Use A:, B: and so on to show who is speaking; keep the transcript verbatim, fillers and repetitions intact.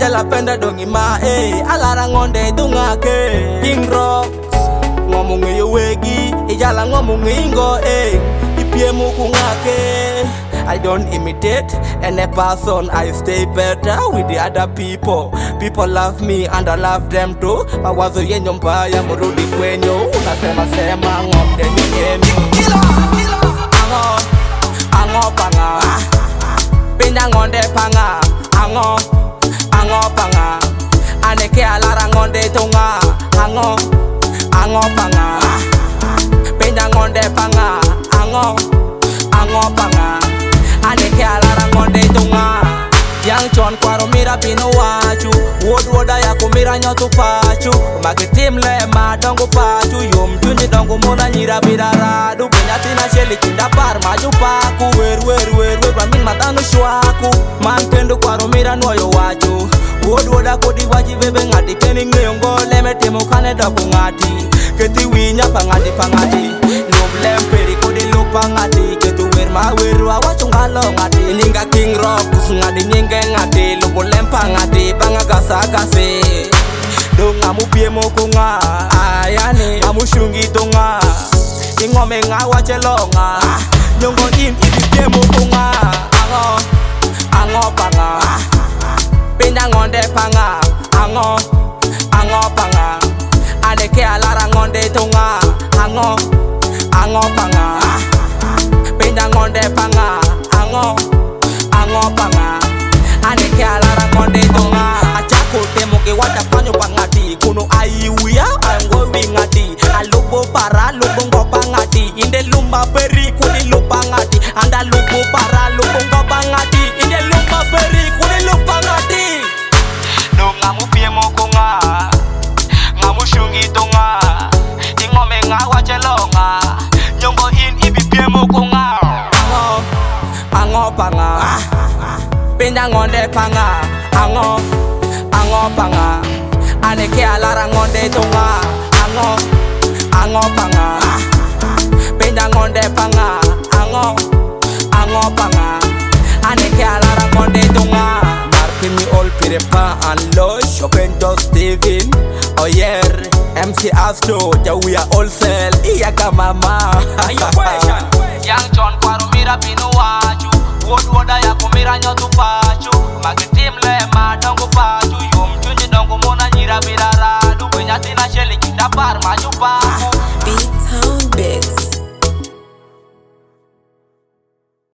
A: Ajala penda dongi ma eh alara ngonde dungake King Rocks ngomong yo wegi ijala ngomong ingo eh ipie muku ngake I don't imitate any person, I stay better with the other people. People love me and I love them too. Mawazo yenyo mbaya murudi kwenyo. Unasema sema ngomde ni yenu. Ango, ango panga Pinda ngonde panga Ango, ango panga Aneke alara ngonde tunga Ango, ango panga Pinda ngonde panga Ango, ango panga Aneke alara ngonde tunga Yang chon kwaro mira pino wachu Wood woda ya kumira nyotu pachu Makitim le madongo pachu Yom chunye dongo muna nyira biraradu Benyati na sheli chinda bar maju paku Wer wer wer wer ramin matano shwaku Man kendo kwaro mira nwoyo wachu Wood woda kodi waji bebe ngati Keni ngeyongo leme temo kane doku ngati Keti winya pangati pangati Nuble peri kodi lupa ngati Ketu wer ma wer wa wachu ngalo ngati Ninga King Rocks ngati nyinge ngati Lupo lempa ngati banga gasa gase Donga mupie moko nga Ayane amushungi donga Ingome nga wachelo nga Nyongo in ibipie moko nga Ango, ango panga Pinda ngonde panga Ango, ango panga Aneke alara ngonde tonga Ango, ango panga Pinda ngonde panga Ango, ango panga Aneke alara ngonde tonga Achako temo ke wata panyo pangati Kuno aiwia ango wingati Alubo para lubo ngopa ngati Inde lumba peri kuni lupa ngati Anda lubo para lubo ngopa ngati Inde lumba peri kuni lupa ngati Donga mupie moko nga Ngamu shungi tonga Ingome nga wachelo nga Nyongo in ibipie moko nga Ango, ango panga Pinda ngonde panga Ango, ango panga Aneke alara ngonde tonga Ango, ango panga Pinda ngonde panga Ango, ango panga Aneke alara ngonde tonga Marpimi all pirepa and losh Opento Steven Oyer M C Astro Ja we are all sell Iyaka mama
B: Your question
A: Yang John Kwaro mira pino waju